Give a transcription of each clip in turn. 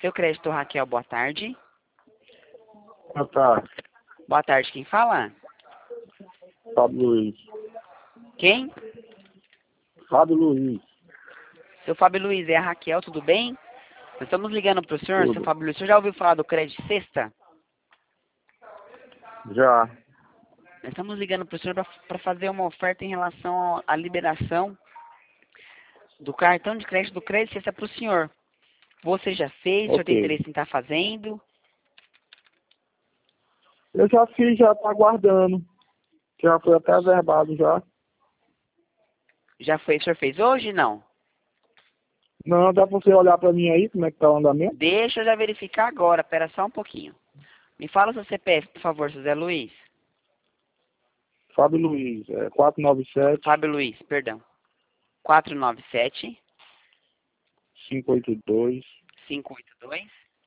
Seu crédito, Raquel, boa tarde. Ah, tá. Boa tarde, quem fala? Fábio Luiz. Quem? Fábio Luiz. Seu Fábio Luiz, é a Raquel, tudo bem? Nós estamos ligando para o senhor, seu Tudo. Fábio Luiz. O senhor já ouviu falar do crédito sexta? Já. Nós estamos ligando para o senhor para fazer uma oferta em relação à liberação do cartão de crédito do crédito sexta para o senhor. Você já fez? O senhor tem Ok. interesse em estar fazendo? Eu já fiz, já tá aguardando. Já foi até verbado já. Já foi? O senhor fez hoje? Não. Não, dá pra você olhar pra mim aí, como é que tá o andamento? Deixa eu já verificar agora. Espera só um pouquinho. Me fala o seu CPF, por favor, José Luiz. Fábio Luiz, 497 Fábio Luiz, perdão. 497 582 582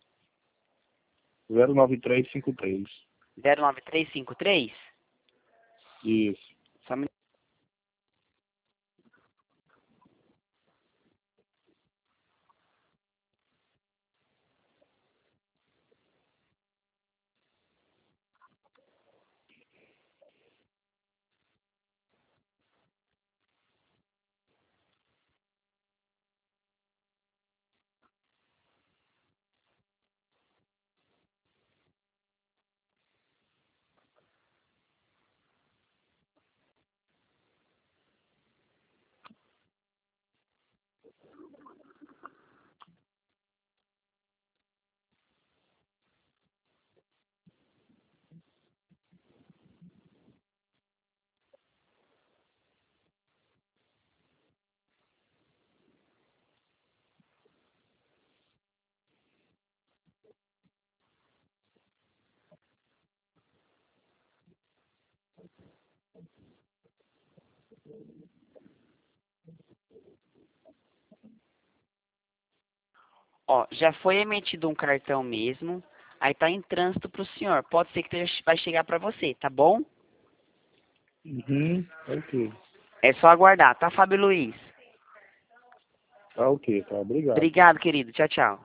09353. 09353. Isso. Só um minuto. Ó, já foi emitido um cartão mesmo. Aí tá em trânsito pro senhor. Pode ser que vai chegar para você, tá bom? Uhum. Ok. É só aguardar, tá, Fábio Luiz? Tá ok, tá. Obrigado. Obrigado, querido. Tchau, tchau.